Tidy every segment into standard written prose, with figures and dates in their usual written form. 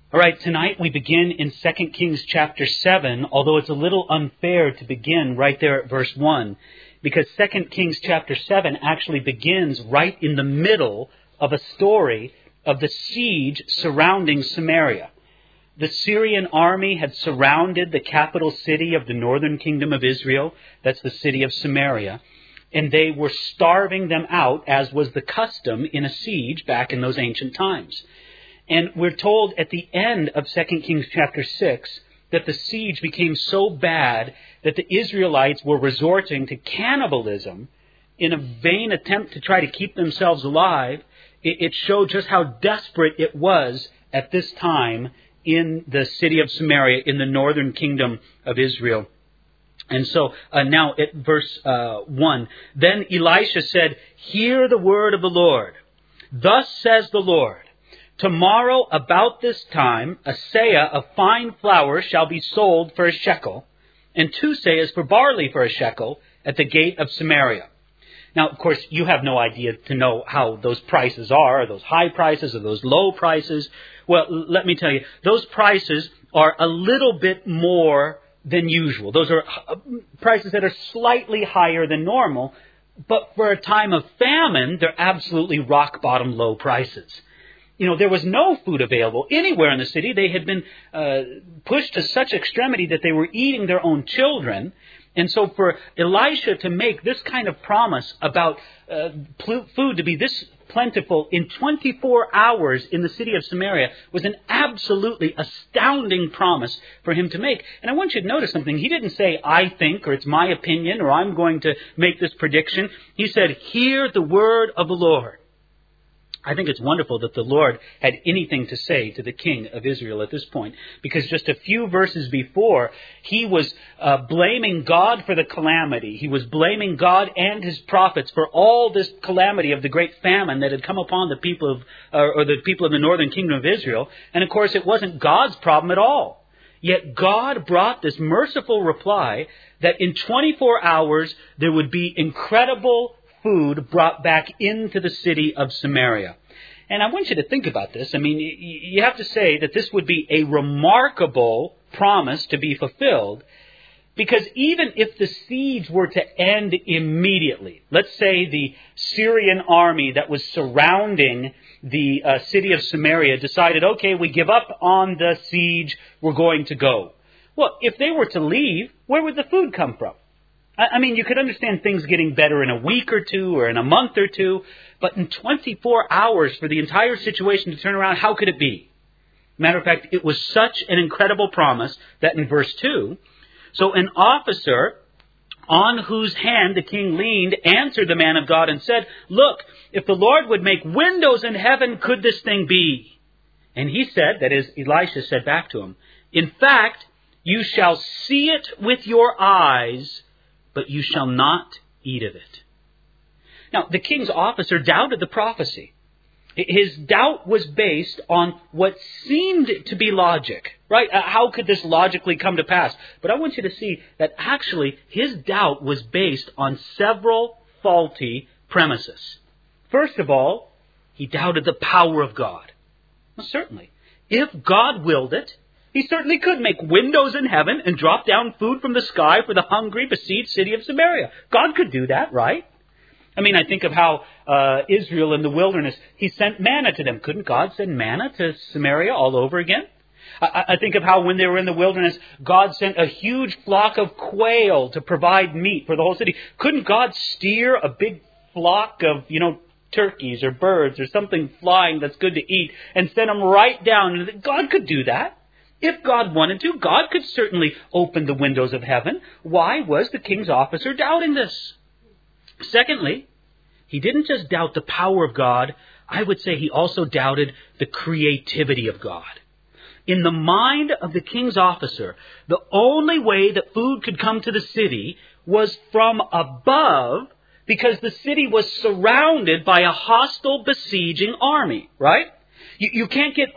All right, tonight we begin in 2 Kings chapter 7, although it's a little unfair to begin right there at verse 1, because 2 Kings chapter 7 actually begins right in the middle of a story of the siege surrounding Samaria. The Syrian army had surrounded the capital city of the northern kingdom of Israel, that's the city of Samaria, and they were starving them out, as was the custom in a siege back in those ancient times. And we're told at the end of 2 Kings chapter 6 that the siege became so bad that the Israelites were resorting to cannibalism in a vain attempt to try to keep themselves alive. It showed just how desperate it was at this time in the city of Samaria, in the northern kingdom of Israel. And so now at verse 1, then Elisha said, "Hear the word of the Lord. Thus says the Lord, tomorrow about this time, a seah of fine flour shall be sold for a shekel, and 2 seahs for barley for a shekel at the gate of Samaria." Now, of course, you have no idea to know how those prices are those high prices or those low prices. Well, let me tell you, those prices are a little bit more than usual. Those are prices that are slightly higher than normal, but for a time of famine, they're absolutely rock bottom low prices. You know, there was no food available anywhere in the city. They had been pushed to such extremity that they were eating their own children. And so for Elisha to make this kind of promise about food to be this plentiful in 24 hours in the city of Samaria was an absolutely astounding promise for him to make. And I want you to notice something. He didn't say, "I think," or "it's my opinion," or "I'm going to make this prediction." He said, "Hear the word of the Lord." I think it's wonderful that the Lord had anything to say to the king of Israel at this point, because just a few verses before, he was blaming God for the calamity. He was blaming God and his prophets for all this calamity of the great famine that had come upon the people of, or the people of the northern kingdom of Israel. And of course, it wasn't God's problem at all. Yet God brought this merciful reply that in 24 hours, there would be incredible food brought back into the city of Samaria. And I want you to think about this. I mean, you have to say that this would be a remarkable promise to be fulfilled, because even if the siege were to end immediately, let's say the Syrian army that was surrounding the city of Samaria decided, okay, we give up on the siege, we're going to go. Well, if they were to leave, where would the food come from? I mean, you could understand things getting better in a week or two or in a month or two, but in 24 hours for the entire situation to turn around, how could it be? Matter of fact, it was such an incredible promise that in verse 2, so an officer on whose hand the king leaned answered the man of God and said, "Look, if the Lord would make windows in heaven, could this thing be?" And he said, that is, Elisha said back to him, "In fact, you shall see it with your eyes, but you shall not eat of it." Now, the king's officer doubted the prophecy. His doubt was based on what seemed to be logic, right? How could this logically come to pass? But I want you to see that actually his doubt was based on several faulty premises. First of all, he doubted the power of God. Well, certainly, if God willed it, he certainly could make windows in heaven and drop down food from the sky for the hungry, besieged city of Samaria. God could do that, right? I mean, I think of how Israel in the wilderness, he sent manna to them. Couldn't God send manna to Samaria all over again? I think of how when they were in the wilderness, God sent a huge flock of quail to provide meat for the whole city. Couldn't God steer a big flock of, turkeys or birds or something flying that's good to eat and send them right down? God could do that. If God wanted to, God could certainly open the windows of heaven. Why was the king's officer doubting this? Secondly, he didn't just doubt the power of God. I would say he also doubted the creativity of God. In the mind of the king's officer, the only way that food could come to the city was from above, because the city was surrounded by a hostile besieging army, right? You can't get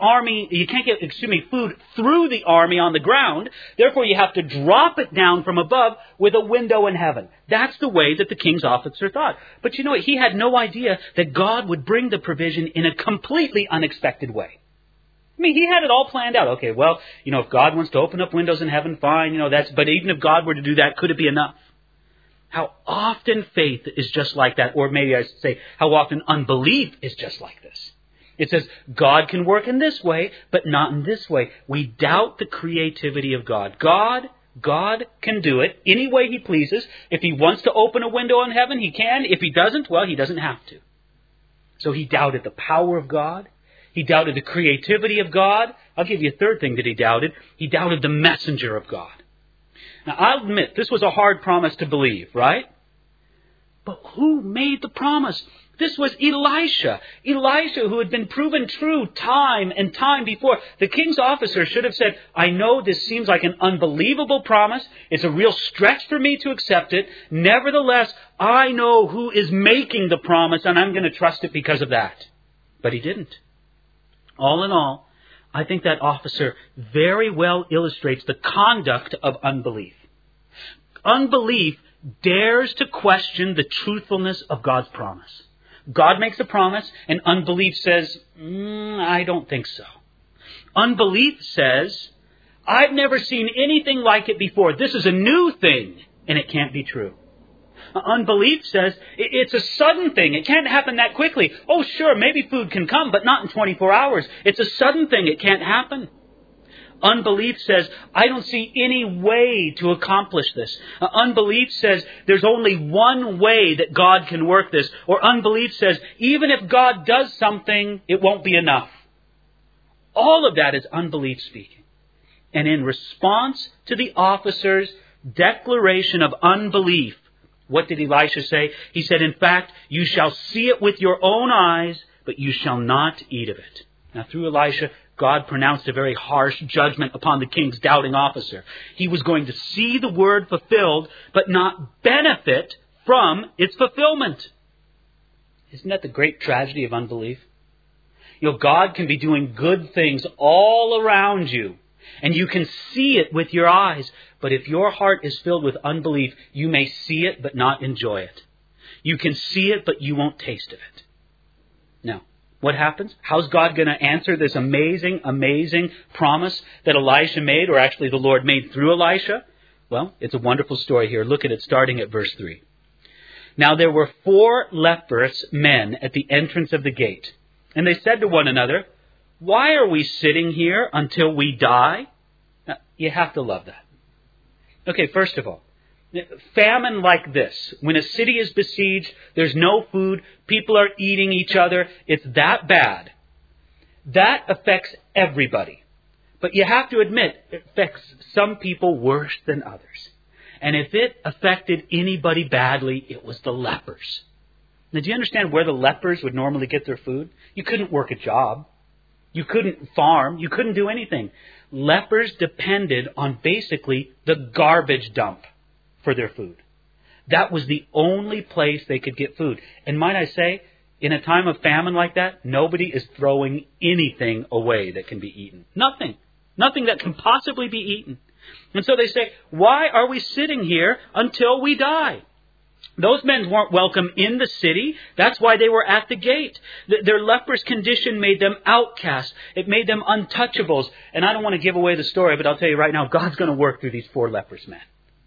food through the army on the ground. Therefore, you have to drop it down from above with a window in heaven. That's the way that the king's officer thought. But you know what? He had no idea that God would bring the provision in a completely unexpected way. mean, he had it all planned out. Okay, well, if God wants to open up windows in heaven, fine, but even if God were to do that, could it be enough? How often faith is just like that, or maybe I should say, how often unbelief is just like this. It says, God can work in this way, but not in this way. We doubt the creativity of God. God can do it any way He pleases. If He wants to open a window in heaven, He can. If He doesn't, well, He doesn't have to. So he doubted the power of God. He doubted the creativity of God. I'll give you a third thing that he doubted. He doubted the messenger of God. Now, I'll admit, this was a hard promise to believe, right? But who made the promise? This was Elisha. Elisha, who had been proven true time and time before. The king's officer should have said, I know this seems like an unbelievable promise. It's a real stretch for me to accept it. Nevertheless, I know who is making the promise, and I'm going to trust it because of that. But he didn't. All in all, I think that officer very well illustrates the conduct of unbelief. Unbelief dares to question the truthfulness of God's promise. God makes a promise, and unbelief says, I don't think so. Unbelief says, I've never seen anything like it before. This is a new thing, and it can't be true. Unbelief says, it's a sudden thing. It can't happen that quickly. Oh, sure, maybe food can come, but not in 24 hours. It's a sudden thing. It can't happen. Unbelief says, I don't see any way to accomplish this. Unbelief says, there's only one way that God can work this. Or unbelief says, even if God does something, it won't be enough. All of that is unbelief speaking. And in response to the officer's declaration of unbelief, what did Elisha say? He said, in fact, you shall see it with your own eyes, but you shall not eat of it. Now, through Elisha, God pronounced a very harsh judgment upon the king's doubting officer. He was going to see the word fulfilled, but not benefit from its fulfillment. Isn't that the great tragedy of unbelief? God can be doing good things all around you, and you can see it with your eyes. But if your heart is filled with unbelief, you may see it but not enjoy it. You can see it, but you won't taste of it. Now, what happens? How's God going to answer this amazing, amazing promise that Elisha made, or actually the Lord made through Elisha? Well, it's a wonderful story here. Look at it starting at verse 3. Now there were 4 leprous men at the entrance of the gate, and they said to one another, why are we sitting here until we die? Now, you have to love that. Okay, first of all, famine like this, when a city is besieged, there's no food, people are eating each other, it's that bad. That affects everybody. But you have to admit, it affects some people worse than others. And if it affected anybody badly, it was the lepers. Now, do you understand where the lepers would normally get their food? You couldn't work a job. You couldn't farm. You couldn't do anything. Lepers depended on basically the garbage dump for their food. That was the only place they could get food. And might I say, in a time of famine like that, nobody is throwing anything away that can be eaten. Nothing. Nothing that can possibly be eaten. And so they say, why are we sitting here until we die? Those men weren't welcome in the city. That's why they were at the gate. Their leprous condition made them outcasts. It made them untouchables. And I don't want to give away the story, but I'll tell you right now, God's going to work through these 4 leprous men.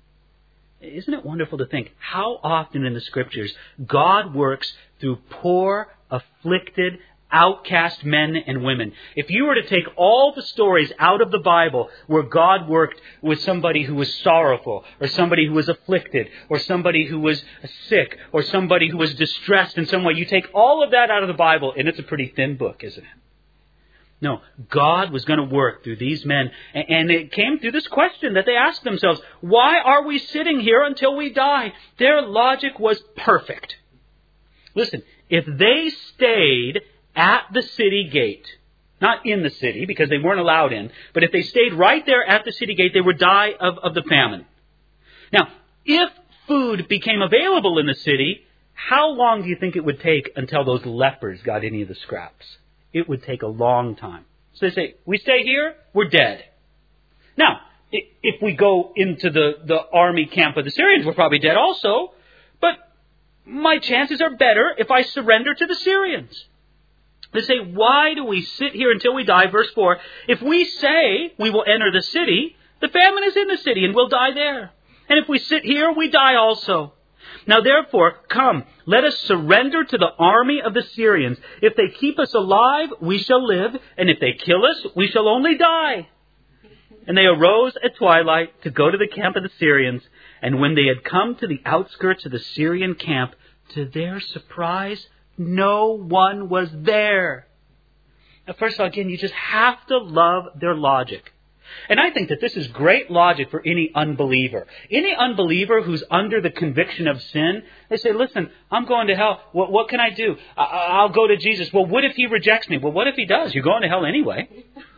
Isn't it wonderful to think how often in the Scriptures God works through poor, afflicted, outcast men and women? If you were to take all the stories out of the Bible where God worked with somebody who was sorrowful, or somebody who was afflicted, or somebody who was sick, or somebody who was distressed in some way, you take all of that out of the Bible, and it's a pretty thin book, isn't it? No, God was going to work through these men. And it came through this question that they asked themselves, why are we sitting here until we die? Their logic was perfect. Listen, if they stayed at the city gate, not in the city because they weren't allowed in, but if they stayed right there at the city gate, they would die of the famine. Now, if food became available in the city, how long do you think it would take until those lepers got any of the scraps? It would take a long time. So they say, we stay here, we're dead. Now, if we go into the army camp of the Syrians, we're probably dead also. But my chances are better if I surrender to the Syrians. They say, why do we sit here until we die? Verse 4, if we say we will enter the city, the famine is in the city and we'll die there. And if we sit here, we die also. Now therefore, come, let us surrender to the army of the Syrians. If they keep us alive, we shall live, and if they kill us, we shall only die. And they arose at twilight to go to the camp of the Syrians. And when they had come to the outskirts of the Syrian camp, to their surprise, no one was there. Now, first of all, again, you just have to love their logic. And I think that this is great logic for any unbeliever. Any unbeliever who's under the conviction of sin, they say, listen, I'm going to hell. What can I do? I'll go to Jesus. Well, what if he rejects me? Well, what if he does? You're going to hell anyway.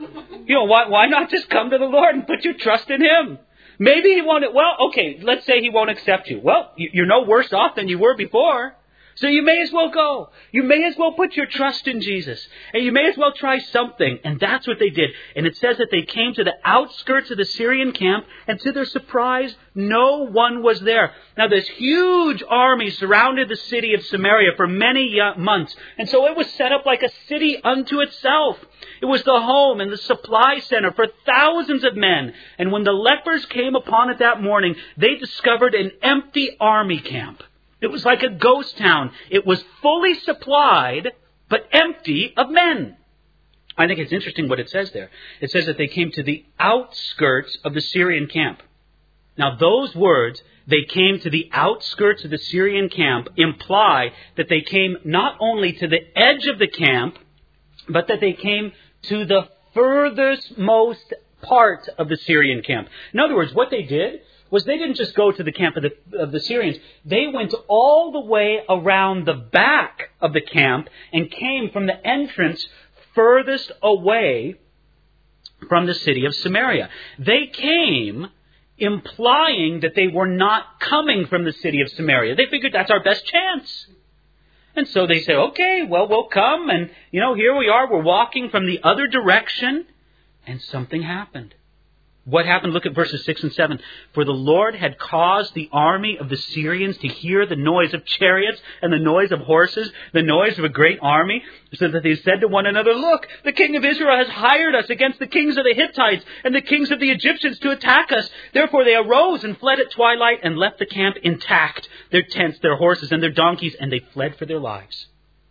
Why not just come to the Lord and put your trust in him? Maybe he won't. Well, okay, let's say he won't accept you. Well, you're no worse off than you were before. So you may as well go. You may as well put your trust in Jesus. And you may as well try something. And that's what they did. And it says that they came to the outskirts of the Syrian camp. And to their surprise, no one was there. Now this huge army surrounded the city of Samaria for many months. And so it was set up like a city unto itself. It was the home and the supply center for thousands of men. And when the lepers came upon it that morning, they discovered an empty army camp. It was like a ghost town. It was fully supplied, but empty of men. I think it's interesting what it says there. It says that they came to the outskirts of the Syrian camp. Now, those words, they came to the outskirts of the Syrian camp, imply that they came not only to the edge of the camp, but that they came to the furthest most part of the Syrian camp. In other words, what they did was they didn't just go to the camp of the Syrians. They went all the way around the back of the camp and came from the entrance furthest away from the city of Samaria. They came implying that they were not coming from the city of Samaria. They figured that's our best chance. And so they said, okay, well, we'll come. And, here we are. We're walking from the other direction. And something happened. What happened? Look at verses 6 and 7. For the Lord had caused the army of the Syrians to hear the noise of chariots and the noise of horses, the noise of a great army, so that they said to one another, look, the king of Israel has hired us against the kings of the Hittites and the kings of the Egyptians to attack us. Therefore they arose and fled at twilight and left the camp intact, their tents, their horses, and their donkeys, and they fled for their lives.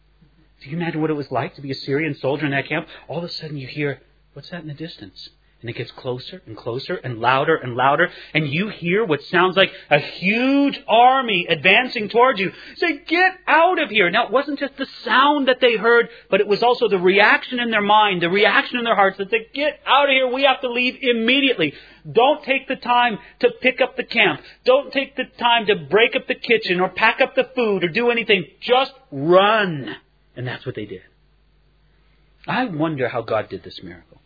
Do you imagine what it was like to be a Syrian soldier in that camp? All of a sudden you hear, what's that in the distance? And it gets closer and closer and louder, and you hear what sounds like a huge army advancing towards you. Say, get out of here. Now, it wasn't just the sound that they heard, but it was also the reaction in their mind, the reaction in their hearts that they get out of here. We have to leave immediately. Don't take the time to pick up the camp. Don't take the time to break up the kitchen or pack up the food or do anything. Just run. And that's what they did. I wonder how God did this miracle.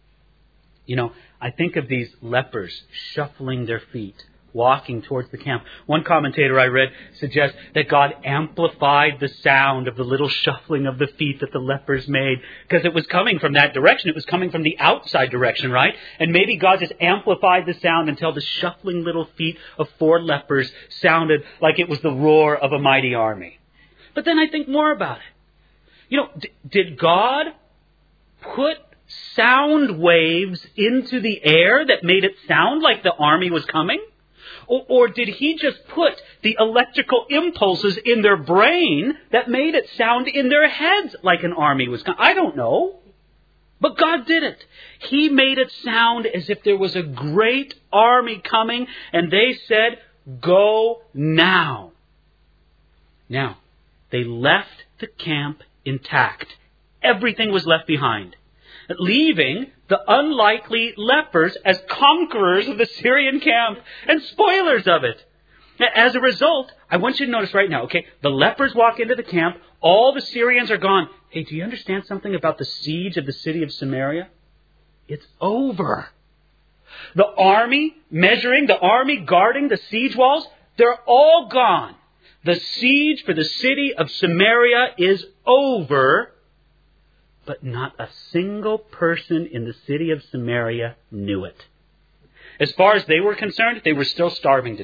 I think of these lepers shuffling their feet, walking towards the camp. One commentator I read suggests that God amplified the sound of the little shuffling of the feet that the lepers made, because it was coming from that direction. It was coming from the outside direction, right? And maybe God just amplified the sound until the shuffling little feet of 4 lepers sounded like it was the roar of a mighty army. But then I think more about it. Did God put sound waves into the air that made it sound like the army was coming? Or did he just put the electrical impulses in their brain that made it sound in their heads like an army was coming? I don't know. But God did it. He made it sound as if there was a great army coming, and they said, go now. Now, they left the camp intact. Everything was left behind, leaving the unlikely lepers as conquerors of the Syrian camp and spoilers of it. As a result, I want you to notice right now, the lepers walk into the camp, all the Syrians are gone. Hey, do you understand something about the siege of the city of Samaria? It's over. The army guarding the siege walls, they're all gone. The siege for the city of Samaria is over. But not a single person in the city of Samaria knew it. As far as they were concerned, they were still starving to death.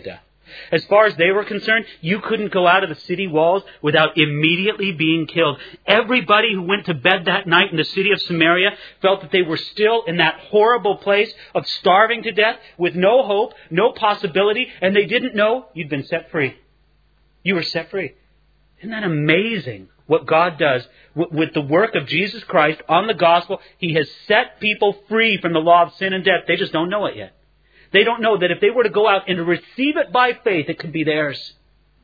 As far as they were concerned, you couldn't go out of the city walls without immediately being killed. Everybody who went to bed that night in the city of Samaria felt that they were still in that horrible place of starving to death with no hope, no possibility, and they didn't know you'd been set free. You were set free. Isn't that amazing what God does with the work of Jesus Christ on the gospel? He has set people free from the law of sin and death. They just don't know it yet. They don't know that if they were to go out and receive it by faith, it could be theirs.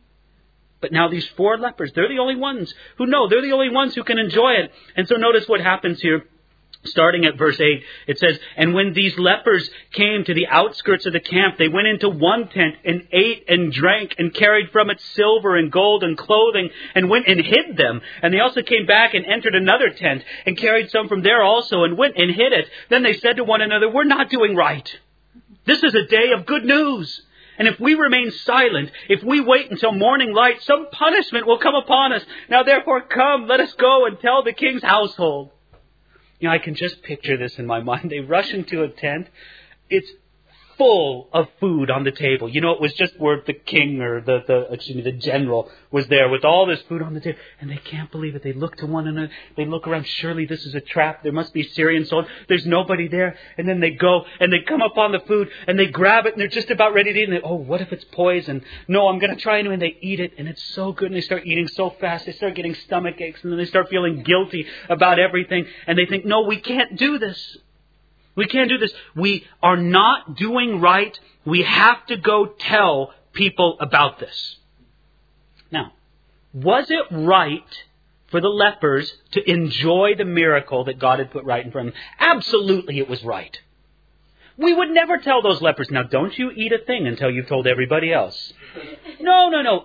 But now these 4 lepers, they're the only ones who know. They're the only ones who can enjoy it. And so notice what happens here. Starting at verse 8, it says, "And when these lepers came to the outskirts of the camp, they went into one tent and ate and drank and carried from it silver and gold and clothing and went and hid them. And they also came back and entered another tent and carried some from there also and went and hid it. Then they said to one another, 'We're not doing right. This is a day of good news. And if we remain silent, if we wait until morning light, some punishment will come upon us. Now therefore come, let us go and tell the king's household.'" You know, I can just picture this in my mind. They rush into a tent. It's full of food on the table. You know, it was just where the king or the general was there with all this food on the table. And they can't believe it. They look to one another. They look around. Surely this is a trap. There must be Syrian soldiers. There's nobody there. And then they go and they come up on the food and they grab it and they're just about ready to eat. And they, oh, what if it's poison? No, I'm going to try anyway. And they eat it and it's so good. And they start eating so fast. They start getting stomach aches. And then they start feeling guilty about everything. And they think, no, we can't do this. We can't do this. We are not doing right. We have to go tell people about this. Now, was it right for the lepers to enjoy the miracle that God had put right in front of them? Absolutely it was right. We would never tell those lepers, now don't you eat a thing until you've told everybody else. No.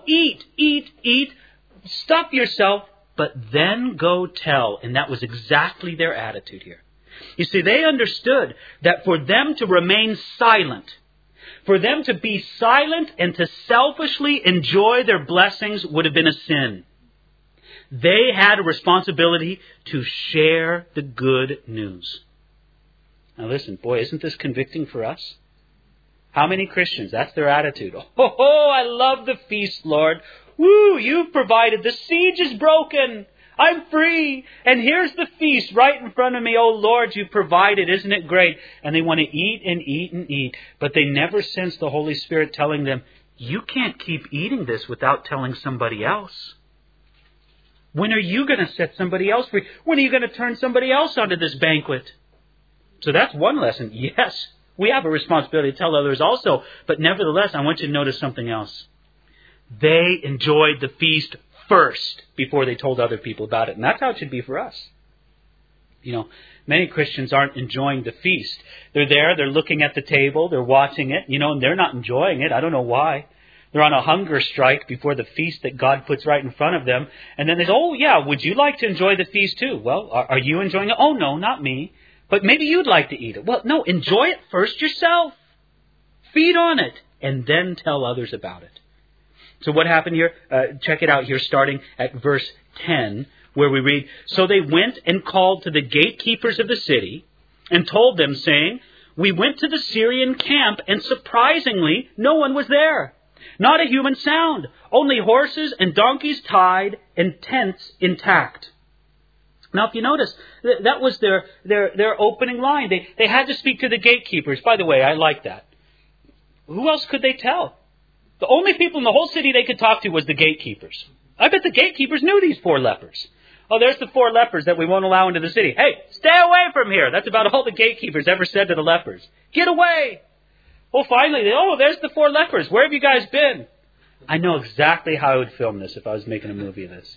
Eat. Stuff yourself, but then go tell. And that was exactly their attitude here. You see, they understood that for them to remain silent, for them to be silent and to selfishly enjoy their blessings would have been a sin. They had a responsibility to share the good news. Now listen, boy, isn't this convicting for us? How many Christians, that's their attitude. Oh, I love the feast, Lord. Woo, you've provided. The siege is broken. I'm free. And here's the feast right in front of me. Oh, Lord, you've provided. Isn't it great? And they want to eat and eat and eat. But they never sense the Holy Spirit telling them, you can't keep eating this without telling somebody else. When are you going to set somebody else free? When are you going to turn somebody else onto this banquet? So that's one lesson. Yes, we have a responsibility to tell others also. But nevertheless, I want you to notice something else. They enjoyed the feast first before they told other people about it. And that's how it should be for us. You know, many Christians aren't enjoying the feast. They're there, they're looking at the table, they're watching it, and they're not enjoying it. I don't know why. They're on a hunger strike before the feast that God puts right in front of them. And then they say, oh yeah, would you like to enjoy the feast too? Well, are you enjoying it? Oh no, not me. But maybe you'd like to eat it. Well, no, enjoy it first yourself. Feed on it and then tell others about it. So what happened here? Check it out here, starting at verse 10, where we read, "So they went and called to the gatekeepers of the city and told them, saying, 'We went to the Syrian camp, and surprisingly, no one was there. Not a human sound. Only horses and donkeys tied and tents intact.'" Now, if you notice, that was their opening line. They had to speak to the gatekeepers. By the way, I like that. Who else could they tell? The only people in the whole city they could talk to was the gatekeepers. I bet the gatekeepers knew these 4 lepers. Oh, there's the 4 lepers that we won't allow into the city. Hey, stay away from here. That's about all the gatekeepers ever said to the lepers. Get away. Well, finally, there's the 4 lepers. Where have you guys been? I know exactly how I would film this if I was making a movie of this.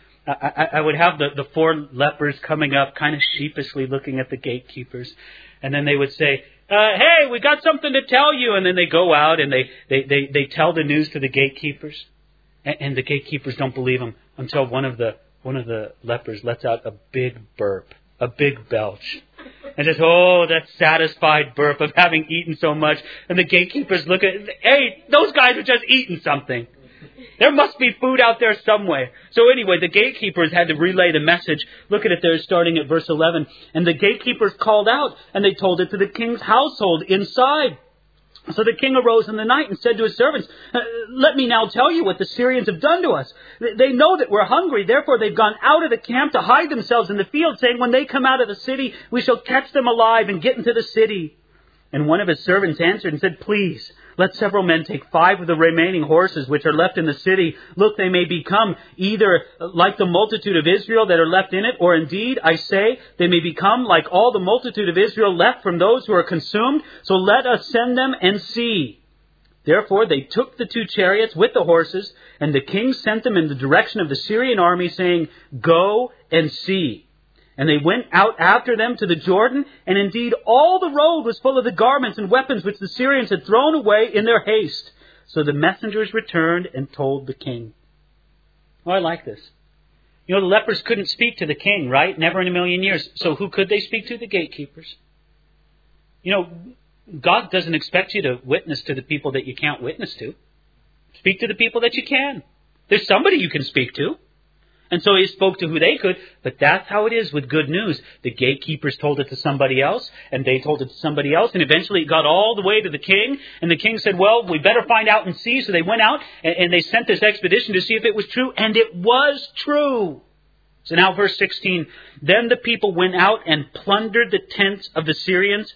I would have the 4 lepers coming up, kind of sheepishly looking at the gatekeepers. And then they would say, hey, we got something to tell you. And then they go out and they tell the news to the gatekeepers. And the gatekeepers don't believe them until one of the lepers lets out a big burp, a big belch. And just, that satisfied burp of having eaten so much. And the gatekeepers look at, hey, those guys are just eating something. There must be food out there somewhere. So anyway, the gatekeepers had to relay the message. Look at it there, starting at verse 11. "And the gatekeepers called out, and they told it to the king's household inside. So the king arose in the night and said to his servants, let me now tell you what the Syrians have done to us. They know that we're hungry, therefore they've gone out of the camp to hide themselves in the field, saying, when they come out of the city, we shall catch them alive and get into the city. And one of his servants answered and said, please, let several men take 5 of the remaining horses which are left in the city. Look, they may become either like the multitude of Israel that are left in it, or indeed, I say, they may become like all the multitude of Israel left from those who are consumed. So let us send them and see. Therefore they took the 2 chariots with the horses, and the king sent them in the direction of the Syrian army, saying, go and see. And they went out after them to the Jordan, and indeed all the road was full of the garments and weapons which the Syrians had thrown away in their haste. So the messengers returned and told the king. Oh, I like this. You know, the lepers couldn't speak to the king, right? Never in a million years. So who could they speak to? The gatekeepers. You know, God doesn't expect you to witness to the people that you can't witness to. Speak to the people that you can. There's somebody you can speak to. And so he spoke to who they could, but that's how it is with good news. The gatekeepers told it to somebody else, and they told it to somebody else, and eventually it got all the way to the king, and the king said, well, we better find out and see. So they went out, and they sent this expedition to see if it was true, and it was true. So now verse 16, then the people went out and plundered the tents of the Syrians.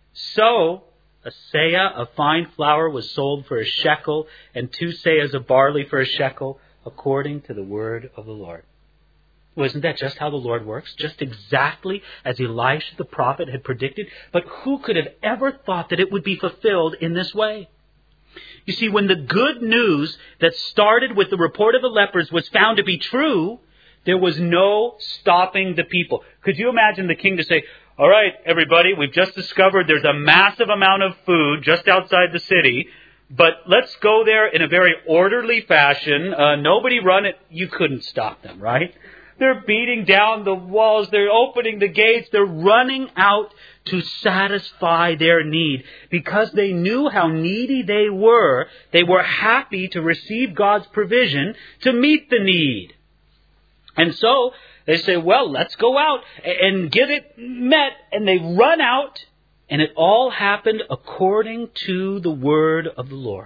So a seah of fine flour was sold for a shekel, and 2 seahs of barley for a shekel, according to the word of the Lord. Well, isn't that just how the Lord works? Just exactly as Elisha the prophet had predicted. But who could have ever thought that it would be fulfilled in this way? You see, when the good news that started with the report of the lepers was found to be true, there was no stopping the people. Could you imagine the king to say, all right, everybody, we've just discovered there's a massive amount of food just outside the city. But let's go there in a very orderly fashion. Nobody run it. You couldn't stop them, right? They're beating down the walls. They're opening the gates. They're running out to satisfy their need. Because they knew how needy they were happy to receive God's provision to meet the need. And so they say, well, let's go out and get it met. And they run out. And it all happened according to the word of the Lord.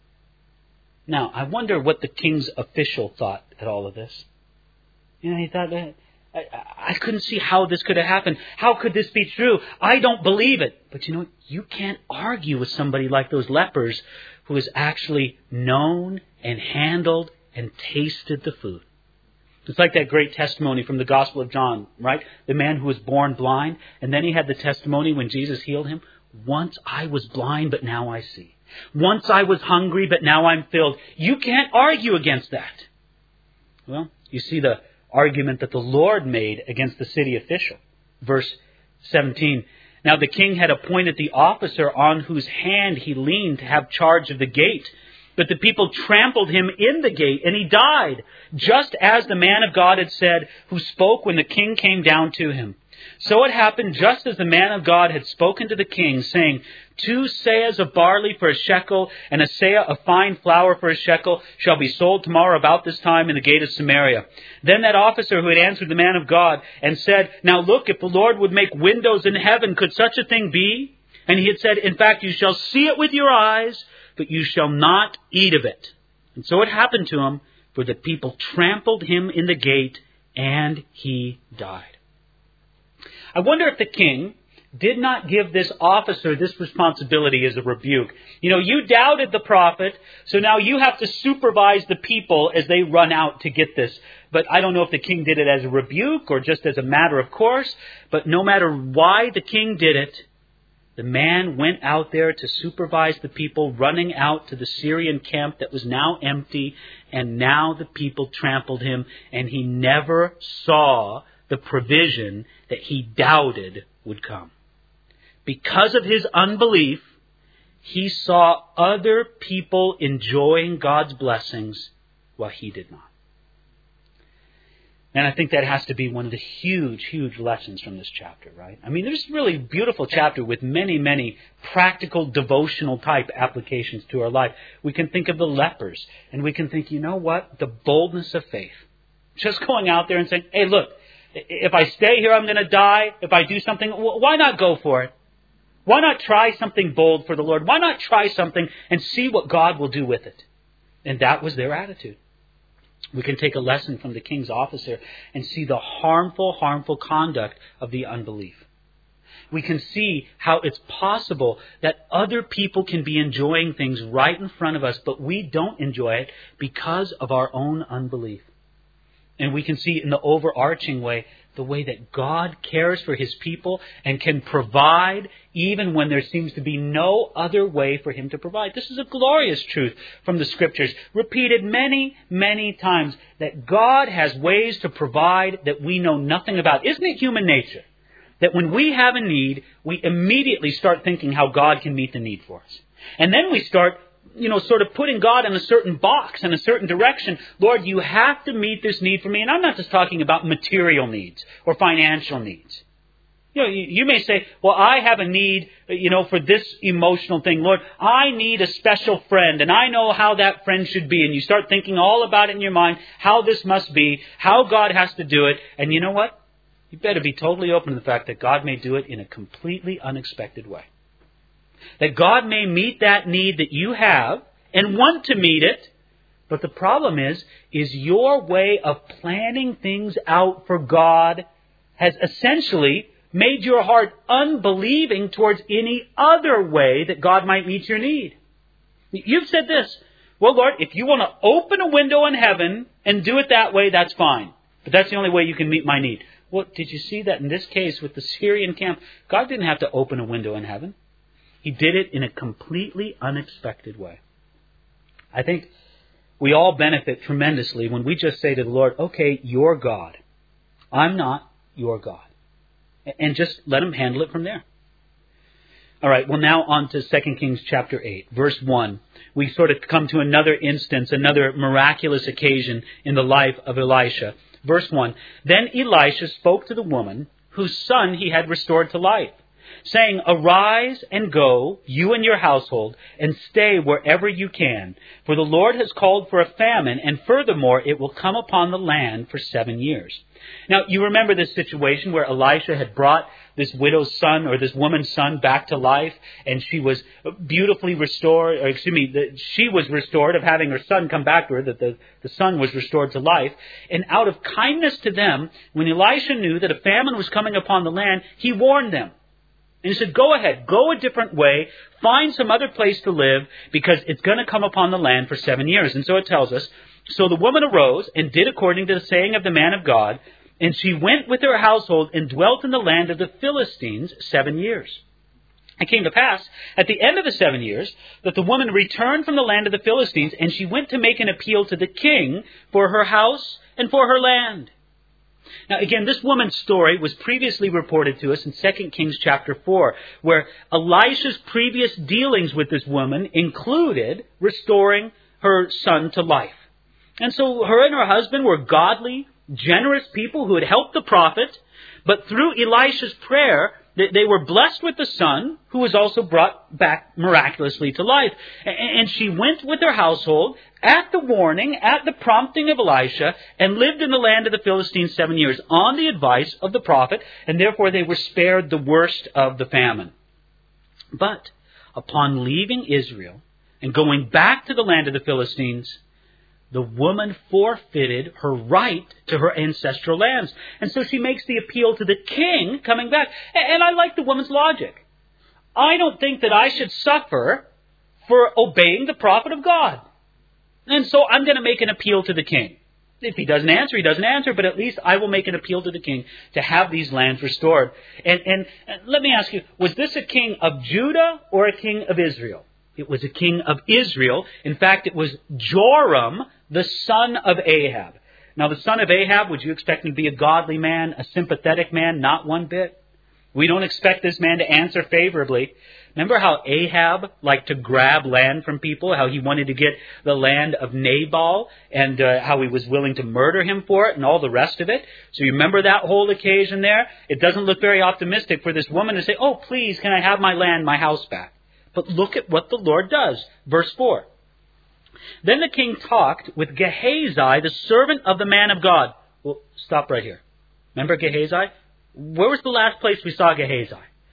Now, I wonder what the king's official thought at all of this. You know, he thought, I couldn't see how this could have happened. How could this be true? I don't believe it. But you know, you can't argue with somebody like those lepers who has actually known and handled and tasted the food. It's like that great testimony from the Gospel of John, right? The man who was born blind, and then he had the testimony when Jesus healed him. Once I was blind, but now I see. Once I was hungry, but now I'm filled. You can't argue against that. Well, you see the argument that the Lord made against the city official. Verse 17. Now the king had appointed the officer on whose hand he leaned to have charge of the gate. But the people trampled him in the gate, and he died, just as the man of God had said, who spoke when the king came down to him. So it happened just as the man of God had spoken to the king, saying, 2 seahs of barley for a shekel, and a seah of fine flour for a shekel shall be sold tomorrow about this time in the gate of Samaria. Then that officer who had answered the man of God and said, now look, if the Lord would make windows in heaven, could such a thing be? And he had said, in fact, you shall see it with your eyes, but you shall not eat of it. And so it happened to him, for the people trampled him in the gate, and he died. I wonder if the king did not give this officer this responsibility as a rebuke. You know, you doubted the prophet, so now you have to supervise the people as they run out to get this. But I don't know if the king did it as a rebuke or just as a matter of course, but no matter why the king did it, the man went out there to supervise the people running out to the Syrian camp that was now empty, and now the people trampled him, and he never saw the provision that he doubted would come. Because of his unbelief, he saw other people enjoying God's blessings while he did not. And I think that has to be one of the huge, huge lessons from this chapter, right? I mean, there's a really beautiful chapter with many, many practical, devotional type applications to our life. We can think of the lepers, and we can think, you know what? The boldness of faith. Just going out there and saying, hey, look, if I stay here, I'm going to die. If I do something, why not go for it? Why not try something bold for the Lord? Why not try something and see what God will do with it? And that was their attitude. We can take a lesson from the king's officer and see the harmful conduct of the unbelief. We can see how it's possible that other people can be enjoying things right in front of us, but we don't enjoy it because of our own unbelief. And we can see in the overarching way, the way that God cares for His people and can provide even when there seems to be no other way for Him to provide. This is a glorious truth from the Scriptures, repeated many, many times, that God has ways to provide that we know nothing about. Isn't it human nature that when we have a need, we immediately start thinking how God can meet the need for us? And then we start sort of putting God in a certain box, in a certain direction. Lord, you have to meet this need for me. And I'm not just talking about material needs or financial needs. You may say, well, I have a need, for this emotional thing. Lord, I need a special friend, and I know how that friend should be. And you start thinking all about it in your mind, how this must be, how God has to do it. And you know what? You better be totally open to the fact that God may do it in a completely unexpected way. That God may meet that need that you have and want to meet it. But the problem is your way of planning things out for God has essentially made your heart unbelieving towards any other way that God might meet your need. You've said this, well, Lord, if you want to open a window in heaven and do it that way, that's fine. But that's the only way you can meet my need. Well, did you see that in this case with the Syrian camp? God didn't have to open a window in heaven. He did it in a completely unexpected way. I think we all benefit tremendously when we just say to the Lord, okay, you're God. I'm not your God. And just let Him handle it from there. All right, well, now on to 2 Kings chapter 8, verse 1. We sort of come to another instance, another miraculous occasion in the life of Elisha. Verse 1, Then Elisha spoke to the woman whose son he had restored to life, saying, Arise and go, you and your household, and stay wherever you can. For the Lord has called for a famine, and furthermore, it will come upon the land for 7 years. Now, you remember this situation where Elisha had brought this widow's son, or this woman's son, back to life, and she was beautifully restored, she was restored of having her son come back to her, that the son was restored to life. And out of kindness to them, when Elisha knew that a famine was coming upon the land, he warned them. And he said, go ahead, go a different way, find some other place to live, because it's going to come upon the land for 7 years. And so it tells us, So the woman arose and did according to the saying of the man of God, and she went with her household and dwelt in the land of the Philistines 7 years. It came to pass, at the end of the 7 years, that the woman returned from the land of the Philistines, and she went to make an appeal to the king for her house and for her land. Now, again, this woman's story was previously reported to us in 2 Kings chapter 4, where Elisha's previous dealings with this woman included restoring her son to life. And so her and her husband were godly, generous people who had helped the prophet, but through Elisha's prayer, they were blessed with the son, who was also brought back miraculously to life. And she went with her household at the warning, at the prompting of Elisha, and lived in the land of the Philistines 7 years on the advice of the prophet, and therefore they were spared the worst of the famine. But upon leaving Israel and going back to the land of the Philistines, the woman forfeited her right to her ancestral lands. And so she makes the appeal to the king coming back. And I like the woman's logic. I don't think that I should suffer for obeying the prophet of God. And so I'm going to make an appeal to the king. If he doesn't answer, he doesn't answer, but at least I will make an appeal to the king to have these lands restored. And let me ask you, was this a king of Judah or a king of Israel? It was a king of Israel. In fact, it was Joram, the son of Ahab. Now, the son of Ahab, would you expect him to be a godly man, a sympathetic man? Not one bit. We don't expect this man to answer favorably. Remember how Ahab liked to grab land from people, how he wanted to get the land of Nabal, and how he was willing to murder him for it and all the rest of it? So you remember that whole occasion there? It doesn't look very optimistic for this woman to say, oh, please, can I have my land, my house back? But look at what the Lord does. Verse 4. Then the king talked with Gehazi, the servant of the man of God. Well, stop right here. Remember Gehazi? Where was the last place we saw Gehazi?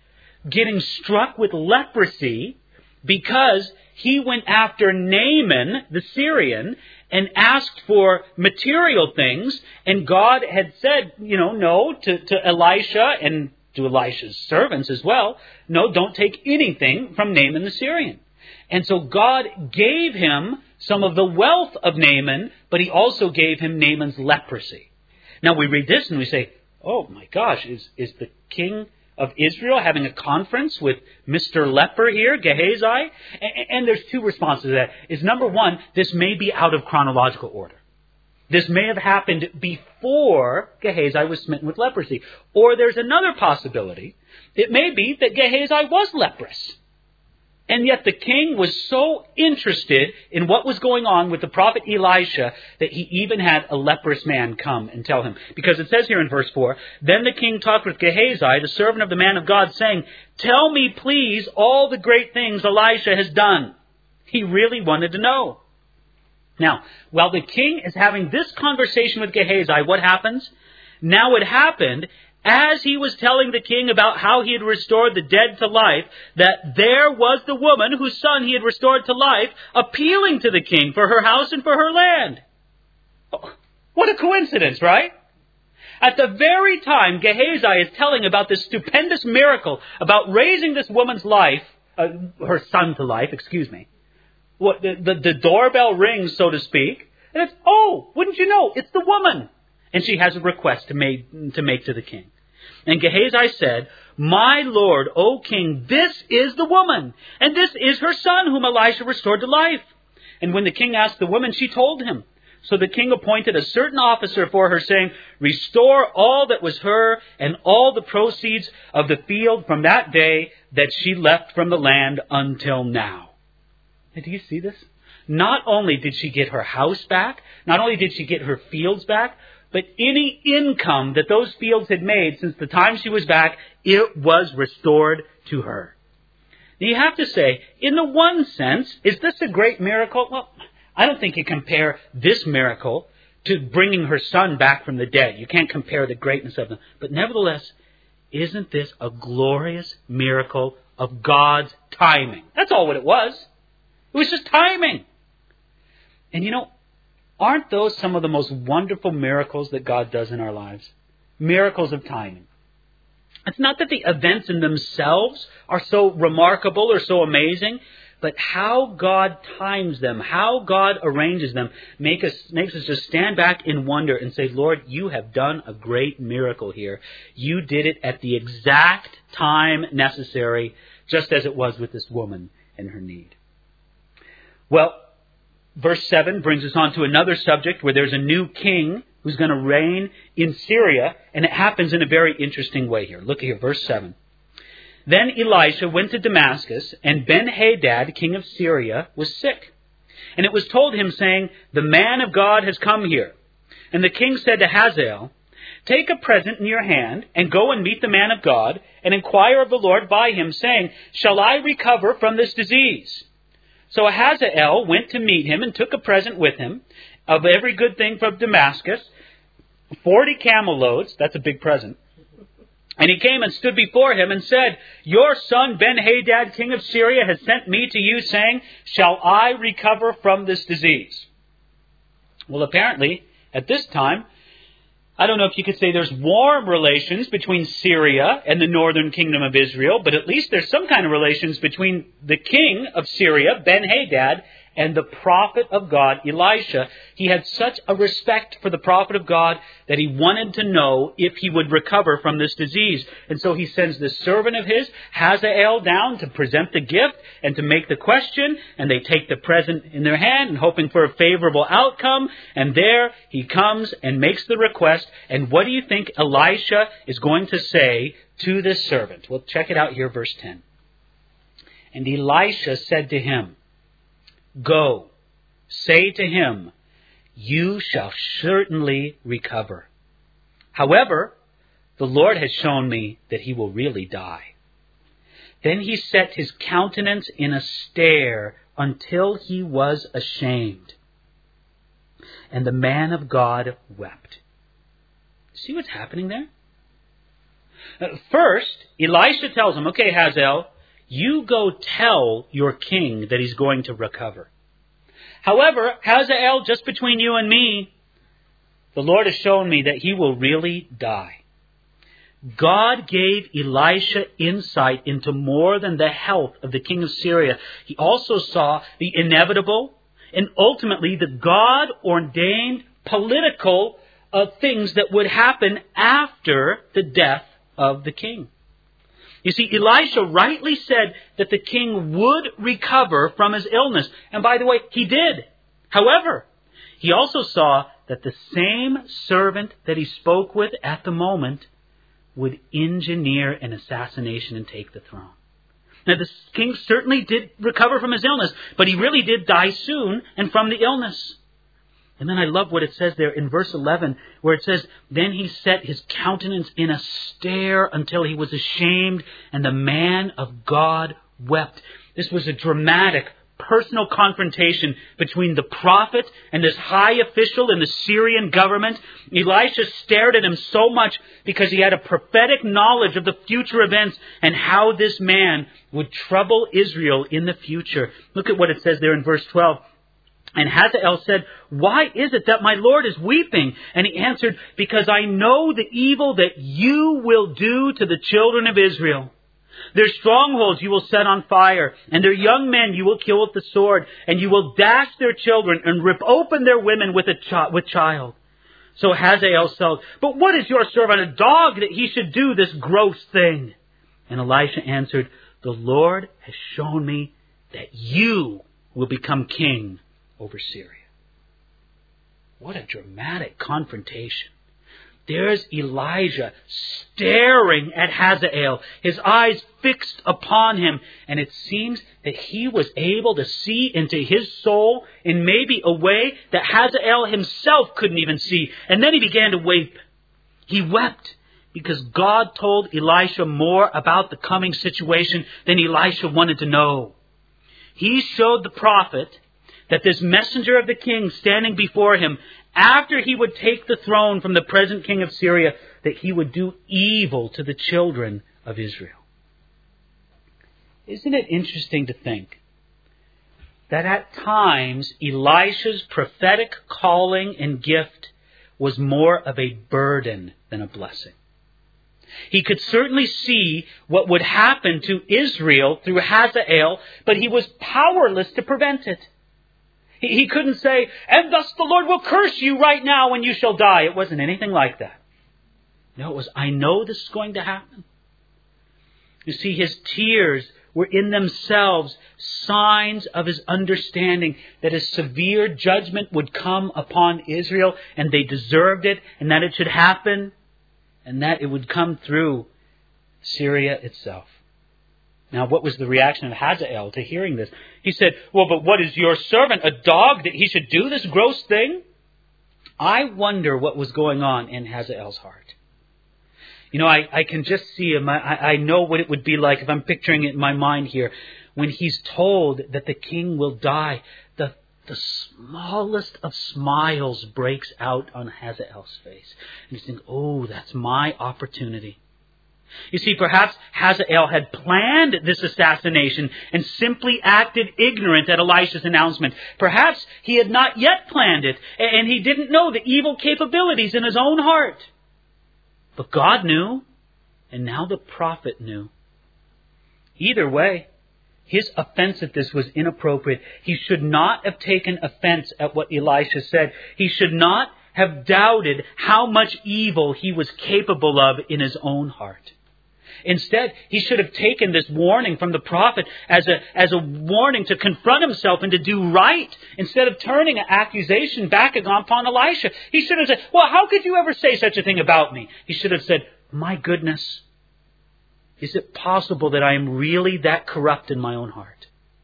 getting struck with leprosy because he went after Naaman, the Syrian, and asked for material things, and God had said, no to Elisha and to Elisha's servants as well. No, don't take anything from Naaman the Syrian. And so God gave him some of the wealth of Naaman, but he also gave him Naaman's leprosy. Now we read this and we say, oh my gosh, is the king of Israel having a conference with Mr. Leper here, Gehazi? And there's two responses to that. Is number one, this may be out of chronological order. This may have happened before Gehazi was smitten with leprosy. Or there's another possibility. It may be that Gehazi was leprous. And yet the king was so interested in what was going on with the prophet Elisha that he even had a leprous man come and tell him. Because it says here in verse 4, Then the king talked with Gehazi, the servant of the man of God, saying, Tell me, please, all the great things Elisha has done. He really wanted to know. Now, while the king is having this conversation with Gehazi, what happens? Now it happened, as he was telling the king about how he had restored the dead to life, that there was the woman whose son he had restored to life, appealing to the king for her house and for her land. Oh, what a coincidence, right? At the very time Gehazi is telling about this stupendous miracle about raising this woman's life, her son to life, the doorbell rings, so to speak, and it's, oh, wouldn't you know, it's the woman. And she has a request to make to the king. And Gehazi said, My lord, O king, this is the woman, and this is her son whom Elisha restored to life. And when the king asked the woman, she told him. So the king appointed a certain officer for her, saying, Restore all that was her, and all the proceeds of the field from that day that she left from the land until now. And do you see this? Not only did she get her house back, not only did she get her fields back, but any income that those fields had made since the time she was back, it was restored to her. Now you have to say, in the one sense, is this a great miracle? Well, I don't think you compare this miracle to bringing her son back from the dead. You can't compare the greatness of them. But nevertheless, isn't this a glorious miracle of God's timing? That's all what it was. It was just timing. And aren't those some of the most wonderful miracles that God does in our lives? Miracles of timing. It's not that the events in themselves are so remarkable or so amazing, but how God times them, how God arranges them, makes us just stand back in wonder and say, Lord, you have done a great miracle here. You did it at the exact time necessary, just as it was with this woman and her need. Well, verse 7 brings us on to another subject where there's a new king who's going to reign in Syria, and it happens in a very interesting way here. Look here, verse 7. Then Elisha went to Damascus, and Ben-Hadad, king of Syria, was sick. And it was told him, saying, The man of God has come here. And the king said to Hazael, Take a present in your hand, and go and meet the man of God, and inquire of the Lord by him, saying, Shall I recover from this disease? So Hazael went to meet him and took a present with him of every good thing from Damascus, 40 camel loads. That's a big present. And he came and stood before him and said, Your son Ben-Hadad, king of Syria, has sent me to you, saying, Shall I recover from this disease? Well, apparently, at this time, I don't know if you could say there's warm relations between Syria and the northern kingdom of Israel, but at least there's some kind of relations between the king of Syria, Ben-Hadad, and the prophet of God, Elisha. He had such a respect for the prophet of God that he wanted to know if he would recover from this disease. And so he sends this servant of his, Hazael, down to present the gift and to make the question. And they take the present in their hand and hoping for a favorable outcome. And there he comes and makes the request. And what do you think Elisha is going to say to this servant? Well, check it out here, verse 10. And Elisha said to him, Go, say to him, You shall certainly recover. However, the Lord has shown me that he will really die. Then he set his countenance in a stare until he was ashamed. And the man of God wept. See what's happening there? First, Elisha tells him, okay, Hazael, you go tell your king that he's going to recover. However, Hazael, just between you and me, the Lord has shown me that he will really die. God gave Elisha insight into more than the health of the king of Syria. He also saw the inevitable and ultimately the God-ordained political things that would happen after the death of the king. You see, Elisha rightly said that the king would recover from his illness. And by the way, he did. However, he also saw that the same servant that he spoke with at the moment would engineer an assassination and take the throne. Now, the king certainly did recover from his illness, but he really did die soon and from the illness. And then I love what it says there in verse 11, where it says, then he set his countenance in a stare until he was ashamed, and the man of God wept. This was a dramatic, personal confrontation between the prophet and this high official in the Syrian government. Elisha stared at him so much because he had a prophetic knowledge of the future events and how this man would trouble Israel in the future. Look at what it says there in verse 12. And Hazael said, why is it that my Lord is weeping? And he answered, because I know the evil that you will do to the children of Israel. Their strongholds you will set on fire, and their young men you will kill with the sword, and you will dash their children and rip open their women with child. So Hazael said, but what is your servant, a dog, that he should do this gross thing? And Elisha answered, the Lord has shown me that you will become king over Syria. What a dramatic confrontation. There's Elijah staring at Hazael, his eyes fixed upon him, and it seems that he was able to see into his soul in maybe a way that Hazael himself couldn't even see. And then he began to weep. He wept because God told Elisha more about the coming situation than Elisha wanted to know. He showed the prophet that this messenger of the king standing before him, after he would take the throne from the present king of Syria, that he would do evil to the children of Israel. Isn't it interesting to think that at times Elisha's prophetic calling and gift was more of a burden than a blessing? He could certainly see what would happen to Israel through Hazael, but he was powerless to prevent it. He couldn't say, and thus the Lord will curse you right now and you shall die. It wasn't anything like that. No, it was, I know this is going to happen. You see, his tears were in themselves signs of his understanding that a severe judgment would come upon Israel and they deserved it, and that it should happen, and that it would come through Syria itself. Now, what was the reaction of Hazael to hearing this? He said, well, but what is your servant, a dog, that he should do this gross thing? I wonder what was going on in Hazael's heart. You know, I can just see him. I know what it would be like if I'm picturing it in my mind here. When he's told that the king will die, the smallest of smiles breaks out on Hazael's face. And he's thinking, oh, that's my opportunity. You see, perhaps Hazael had planned this assassination and simply acted ignorant at Elisha's announcement. Perhaps he had not yet planned it, and he didn't know the evil capabilities in his own heart. But God knew, and now the prophet knew. Either way, his offense at this was inappropriate. He should not have taken offense at what Elisha said. He should not have doubted how much evil he was capable of in his own heart. Instead, he should have taken this warning from the prophet as a warning to confront himself and to do right, instead of turning an accusation back upon Elisha. He should have said, well, how could you ever say such a thing about me? He should have said, my goodness, is it possible that I am really that corrupt in my own heart?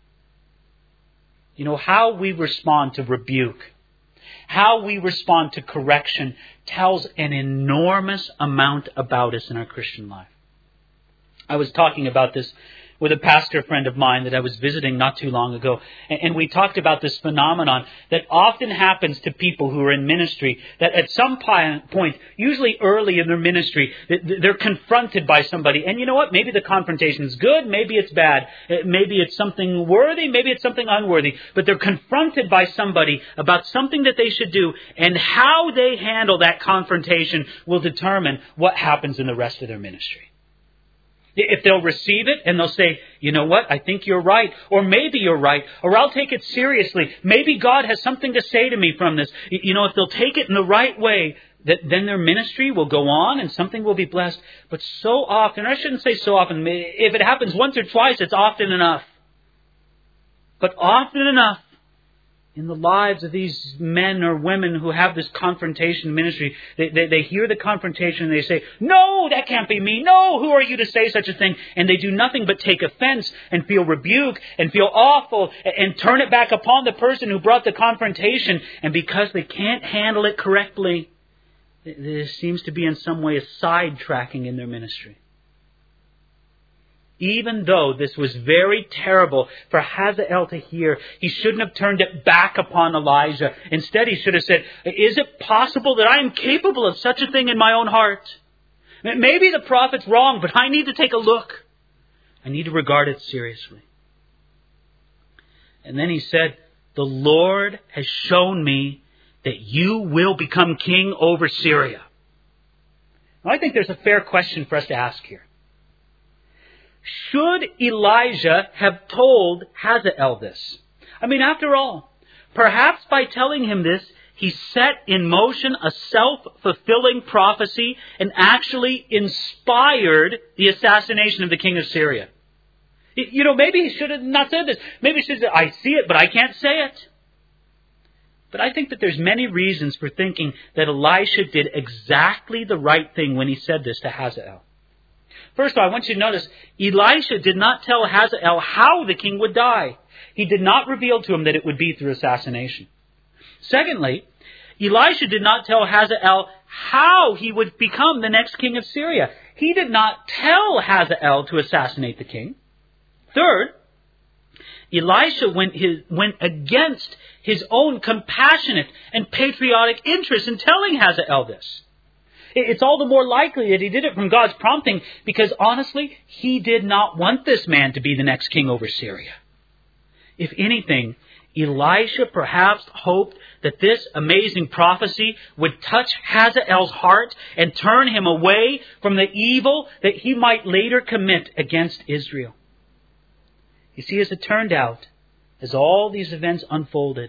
You know, how we respond to rebuke, how we respond to correction tells an enormous amount about us in our Christian life. I was talking about this with a pastor friend of mine that I was visiting not too long ago. And we talked about this phenomenon that often happens to people who are in ministry, that at some point, usually early in their ministry, they're confronted by somebody. And you know what? Maybe the confrontation is good. Maybe it's bad. Maybe it's something worthy. Maybe it's something unworthy. But they're confronted by somebody about something that they should do. And how they handle that confrontation will determine what happens in the rest of their ministry. If they'll receive it and they'll say, you know what, I think you're right, or maybe you're right, or I'll take it seriously. Maybe God has something to say to me from this. You know, if they'll take it in the right way, then their ministry will go on and something will be blessed. But so often, or I shouldn't say so often, if it happens once or twice, it's often enough. But often enough, in the lives of these men or women who have this confrontation ministry, they hear the confrontation and they say, no, that can't be me. No, who are you to say such a thing? And they do nothing but take offense and feel rebuked and feel awful and turn it back upon the person who brought the confrontation. And because they can't handle it correctly, there seems to be in some way a sidetracking in their ministry. Even though this was very terrible for Hazael to hear, he shouldn't have turned it back upon Elijah. Instead, he should have said, is it possible that I am capable of such a thing in my own heart? Maybe the prophet's wrong, but I need to take a look. I need to regard it seriously. And then he said, the Lord has shown me that you will become king over Syria. Now, I think there's a fair question for us to ask here. Should Elijah have told Hazael this? I mean, after all, perhaps by telling him this, he set in motion a self-fulfilling prophecy and actually inspired the assassination of the king of Syria. You know, maybe he should have not said this. Maybe he should have said, I see it, but I can't say it. But I think that there's many reasons for thinking that Elisha did exactly the right thing when he said this to Hazael. First of all, I want you to notice, Elisha did not tell Hazael how the king would die. He did not reveal to him that it would be through assassination. Secondly, Elisha did not tell Hazael how he would become the next king of Syria. He did not tell Hazael to assassinate the king. Third, Elisha went against his own compassionate and patriotic interest in telling Hazael this. It's all the more likely that he did it from God's prompting because, honestly, he did not want this man to be the next king over Syria. If anything, Elisha perhaps hoped that this amazing prophecy would touch Hazael's heart and turn him away from the evil that he might later commit against Israel. You see, as it turned out, as all these events unfolded,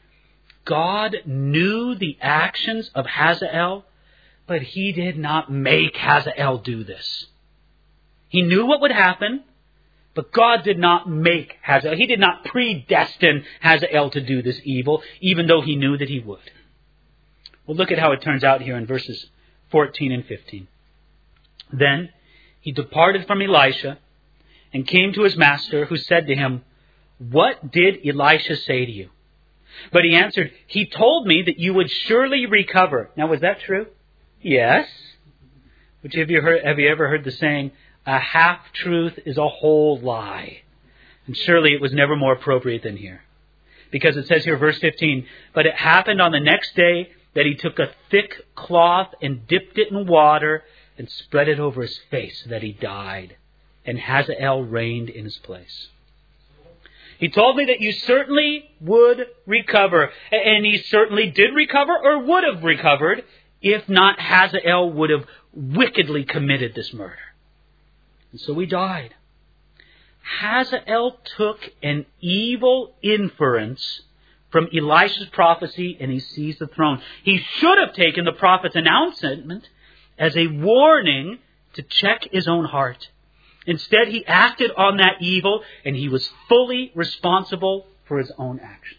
God knew the actions of Hazael, but he did not make Hazael do this. He knew what would happen, but God did not make Hazael. He did not predestine Hazael to do this evil, even though he knew that he would. Well, look at how it turns out here in verses 14 and 15. Then he departed from Elisha and came to his master, who said to him, what did Elisha say to you? But he answered, he told me that you would surely recover. Now, was that true? Yes. Which have you ever heard the saying, a half-truth is a whole lie? And surely it was never more appropriate than here. Because it says here, verse 15, but it happened on the next day that he took a thick cloth and dipped it in water and spread it over his face, so that he died. And Hazael reigned in his place. He told me that you certainly would recover. And he certainly did recover, or would have recovered, if not, Hazael would have wickedly committed this murder. And so he died. Hazael took an evil inference from Elisha's prophecy and he seized the throne. He should have taken the prophet's announcement as a warning to check his own heart. Instead, he acted on that evil and he was fully responsible for his own actions.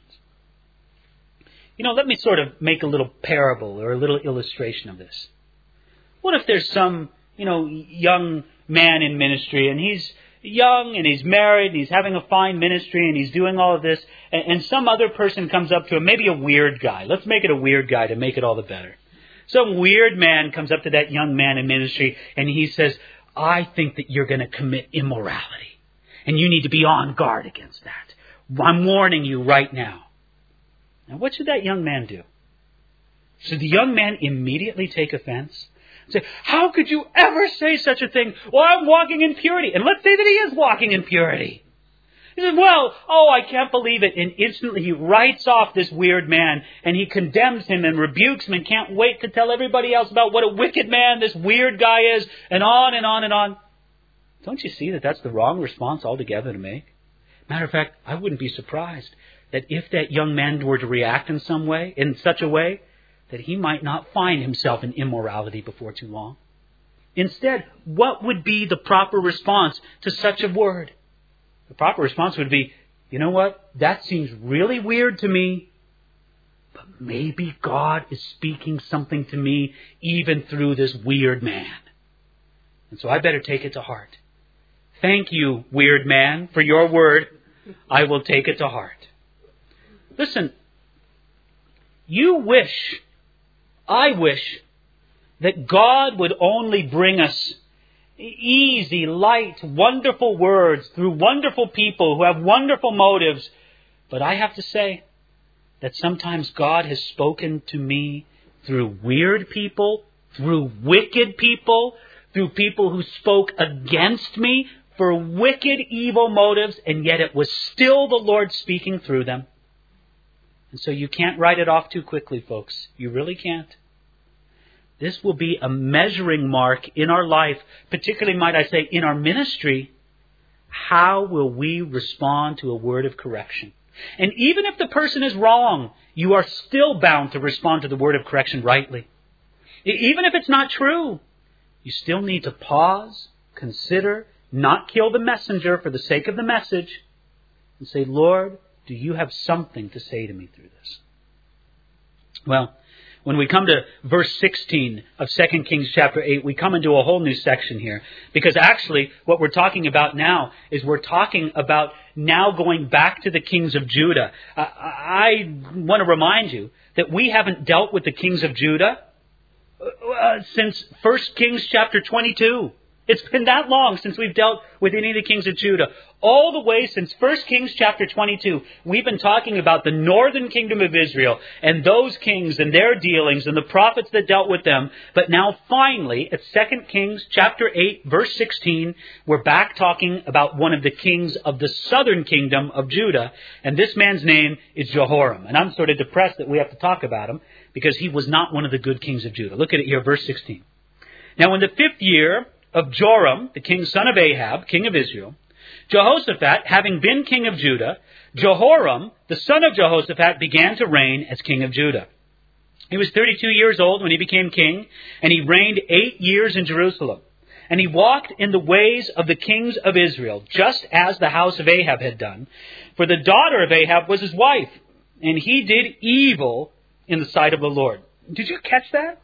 You know, let me sort of make a little parable or a little illustration of this. What if there's some, young man in ministry and he's young and he's married and he's having a fine ministry and he's doing all of this and some other person comes up to him, maybe a weird guy. Let's make it a weird guy to make it all the better. Some weird man comes up to that young man in ministry and he says, I think that you're going to commit immorality. And you need to be on guard against that. I'm warning you right now. Now, what should that young man do? Should the young man immediately take offense? Say, how could you ever say such a thing? Well, I'm walking in purity. And let's say that he is walking in purity. He says, I can't believe it. And instantly he writes off this weird man and he condemns him and rebukes him and can't wait to tell everybody else about what a wicked man this weird guy is, and on and on and on. Don't you see that that's the wrong response altogether to make? Matter of fact, I wouldn't be surprised that if that young man were to react in such a way, that he might not find himself in immorality before too long. Instead, what would be the proper response to such a word? The proper response would be, you know what? That seems really weird to me, but maybe God is speaking something to me even through this weird man. And so I better take it to heart. Thank you, weird man, for your word. I will take it to heart. Listen, I wish that God would only bring us easy, light, wonderful words through wonderful people who have wonderful motives. But I have to say that sometimes God has spoken to me through weird people, through wicked people, through people who spoke against me for wicked, evil motives, and yet it was still the Lord speaking through them. And so you can't write it off too quickly, folks. You really can't. This will be a measuring mark in our life, particularly, might I say, in our ministry. How will we respond to a word of correction? And even if the person is wrong, you are still bound to respond to the word of correction rightly. Even if it's not true, you still need to pause, consider, not kill the messenger for the sake of the message, and say, Lord, do you have something to say to me through this? Well, when we come to verse 16 of 2 Kings chapter 8, we come into a whole new section here. Because actually, what we're talking about now is we're talking about now going back to the kings of Judah. I want to remind you that we haven't dealt with the kings of Judah since 1 Kings chapter 22. It's been that long since we've dealt with any of the kings of Judah. All the way since 1 Kings chapter 22, we've been talking about the northern kingdom of Israel and those kings and their dealings and the prophets that dealt with them. But now finally, at 2 Kings chapter 8, verse 16, we're back talking about one of the kings of the southern kingdom of Judah. And this man's name is Jehoram. And I'm sort of depressed that we have to talk about him because he was not one of the good kings of Judah. Look at it here, verse 16. Now in the 5th year of Joram, the king's son of Ahab, king of Israel, Jehoshaphat, having been king of Judah, Jehoram, the son of Jehoshaphat, began to reign as king of Judah. He was 32 years old when he became king, and he reigned 8 years in Jerusalem. And he walked in the ways of the kings of Israel, just as the house of Ahab had done. For the daughter of Ahab was his wife, and he did evil in the sight of the Lord. Did you catch that?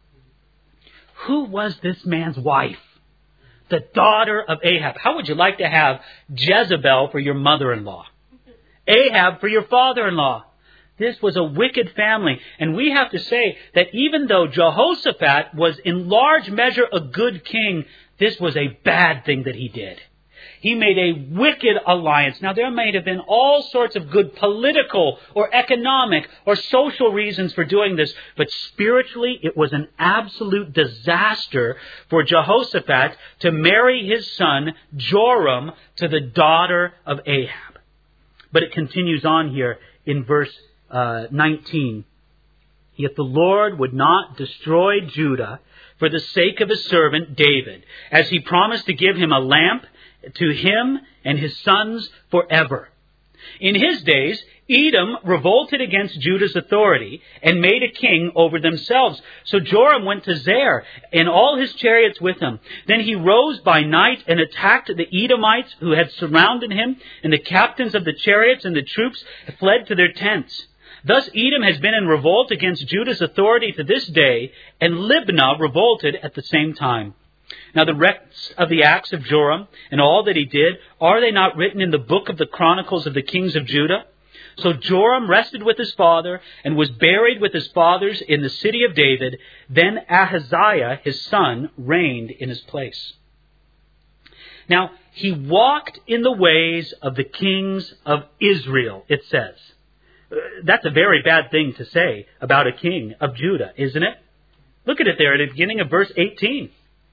Who was this man's wife? The daughter of Ahab. How would you like to have Jezebel for your mother-in-law? Ahab for your father-in-law? This was a wicked family. And we have to say that even though Jehoshaphat was in large measure a good king, this was a bad thing that he did. He made a wicked alliance. Now, there may have been all sorts of good political or economic or social reasons for doing this, but spiritually it was an absolute disaster for Jehoshaphat to marry his son Joram to the daughter of Ahab. But it continues on here in verse 19. Yet the Lord would not destroy Judah for the sake of his servant David, as he promised to give him a lamp to him and his sons forever. In his days, Edom revolted against Judah's authority and made a king over themselves. So Joram went to Zair and all his chariots with him. Then he rose by night and attacked the Edomites who had surrounded him, and the captains of the chariots and the troops fled to their tents. Thus Edom has been in revolt against Judah's authority to this day, and Libnah revolted at the same time. Now the rest of the acts of Joram and all that he did, are they not written in the book of the Chronicles of the kings of Judah? So Joram rested with his father and was buried with his fathers in the city of David. Then Ahaziah, his son, reigned in his place. Now, he walked in the ways of the kings of Israel, it says. That's a very bad thing to say about a king of Judah, isn't it? Look at it there at the beginning of verse 18.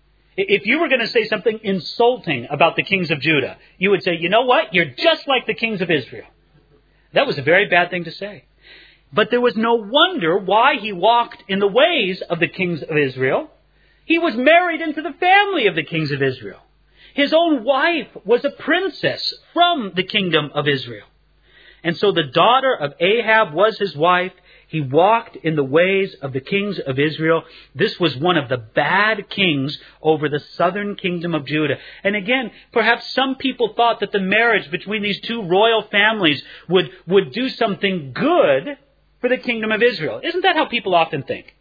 If you were going to say something insulting about the kings of Judah, you would say, you know what? You're just like the kings of Israel. That was a very bad thing to say. But there was no wonder why he walked in the ways of the kings of Israel. He was married into the family of the kings of Israel. His own wife was a princess from the kingdom of Israel. And so the daughter of Ahab was his wife. He walked in the ways of the kings of Israel. This was one of the bad kings over the southern kingdom of Judah. And again, perhaps some people thought that the marriage between these two royal families would do something good for the kingdom of Israel. Isn't that how people often think?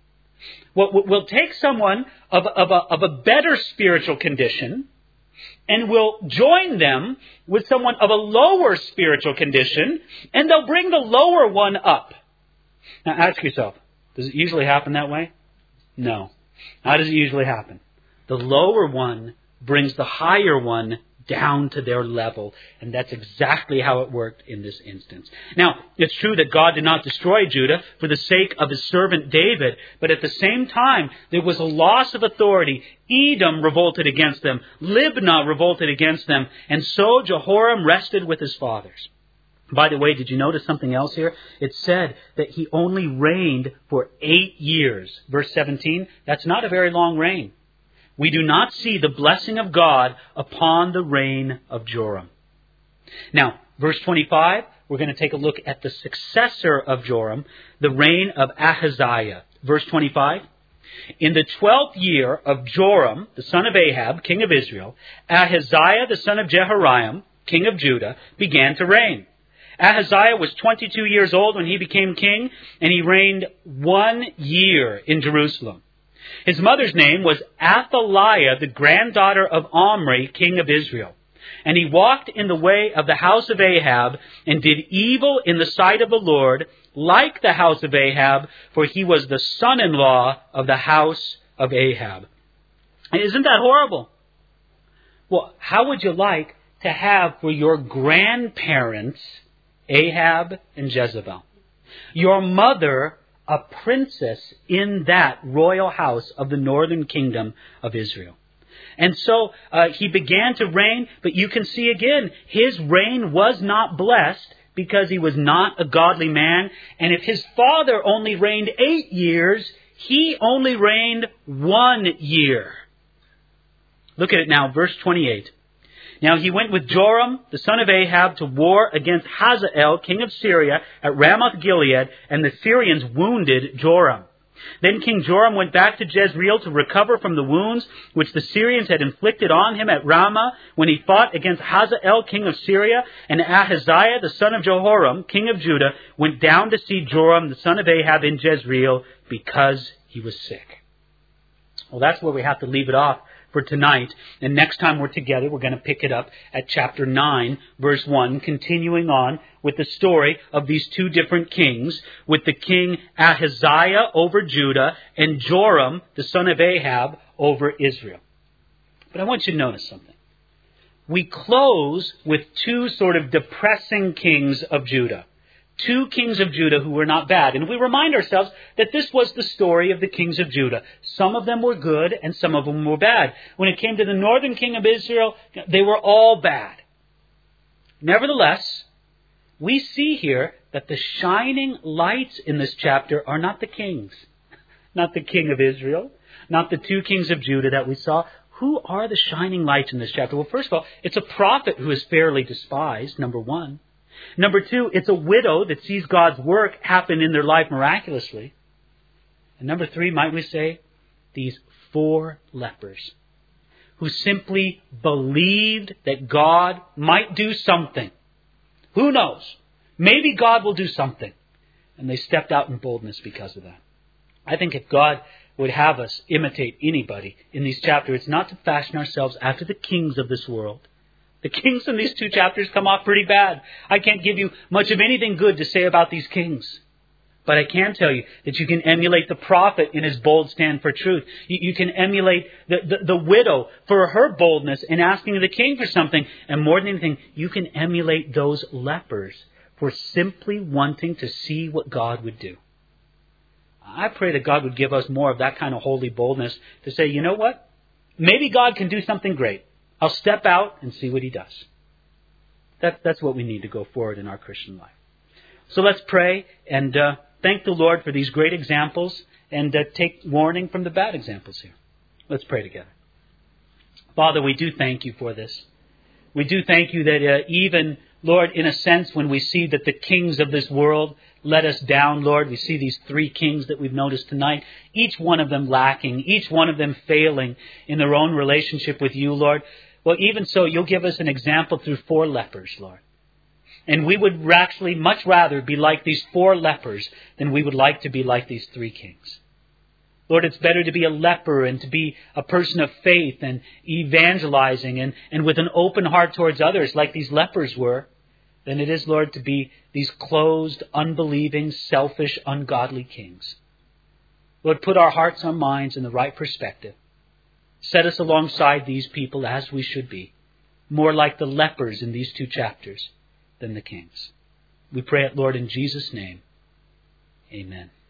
We'll take someone of a better spiritual condition, and we'll join them with someone of a lower spiritual condition, and they'll bring the lower one up. Now ask yourself, does it usually happen that way? No. How does it usually happen? The lower one brings the higher one down to their level. And that's exactly how it worked in this instance. Now, it's true that God did not destroy Judah for the sake of his servant David, but at the same time, there was a loss of authority. Edom revolted against them. Libnah revolted against them. And so Jehoram rested with his fathers. By the way, did you notice something else here? It said that he only reigned for 8 years. Verse 17, that's not a very long reign. We do not see the blessing of God upon the reign of Joram. Now, verse 25, we're going to take a look at the successor of Joram, the reign of Ahaziah. Verse 25, in the 12th year of Joram, the son of Ahab, king of Israel, Ahaziah, the son of Jehoram, king of Judah, began to reign. Ahaziah was 22 years old when he became king, and he reigned 1 year in Jerusalem. His mother's name was Athaliah, the granddaughter of Omri, king of Israel. And he walked in the way of the house of Ahab, and did evil in the sight of the Lord, like the house of Ahab, for he was the son-in-law of the house of Ahab. Isn't that horrible? Well, how would you like to have for your grandparents Ahab and Jezebel? Your mother, a princess in that royal house of the northern kingdom of Israel. And so he began to reign, but you can see again, his reign was not blessed because he was not a godly man. And if his father only reigned 8 years, he only reigned 1 year. Look at it now, verse 28. Now he went with Joram, the son of Ahab, to war against Hazael, king of Syria, at Ramoth-Gilead, and the Syrians wounded Joram. Then King Joram went back to Jezreel to recover from the wounds which the Syrians had inflicted on him at Ramah when he fought against Hazael, king of Syria, and Ahaziah, the son of Jehoram, king of Judah, went down to see Joram, the son of Ahab, in Jezreel because he was sick. Well, that's where we have to leave it off for tonight. And next time we're together, we're going to pick it up at chapter 9, verse 1, continuing on with the story of these two different kings, with the king Ahaziah over Judah and Joram, the son of Ahab, over Israel. But I want you to notice something. We close with two sort of depressing kings of Judah. Two kings of Judah who were not bad. And we remind ourselves that this was the story of the kings of Judah. Some of them were good and some of them were bad. When it came to the northern king of Israel, they were all bad. Nevertheless, we see here that the shining lights in this chapter are not the kings. Not the king of Israel. Not the two kings of Judah that we saw. Who are the shining lights in this chapter? Well, first of all, it's a prophet who is fairly despised, number one. Number two, it's a widow that sees God's work happen in their life miraculously. And number three, might we say, these 4 lepers who simply believed that God might do something. Who knows? Maybe God will do something. And they stepped out in boldness because of that. I think if God would have us imitate anybody in these chapters, it's not to fashion ourselves after the kings of this world. The kings in these 2 chapters come off pretty bad. I can't give you much of anything good to say about these kings. But I can tell you that you can emulate the prophet in his bold stand for truth. You can emulate the widow for her boldness in asking the king for something. And more than anything, you can emulate those lepers for simply wanting to see what God would do. I pray that God would give us more of that kind of holy boldness to say, you know what? Maybe God can do something great. I'll step out and see what he does. That's what we need to go forward in our Christian life. So let's pray and thank the Lord for these great examples and take warning from the bad examples here. Let's pray together. Father, we do thank you for this. We do thank you that even, Lord, in a sense, when we see that the kings of this world let us down, Lord, we see these three kings that we've noticed tonight, each one of them lacking, each one of them failing in their own relationship with you, Lord. Well, even so, you'll give us an example through 4 lepers, Lord. And we would actually much rather be like these 4 lepers than we would like to be like these 3 kings. Lord, it's better to be a leper and to be a person of faith and evangelizing and with an open heart towards others like these lepers were, than it is, Lord, to be these closed, unbelieving, selfish, ungodly kings. Lord, put our hearts and minds in the right perspective. Set us alongside these people as we should be, more like the lepers in these 2 chapters than the kings. We pray it, Lord, in Jesus' name. Amen.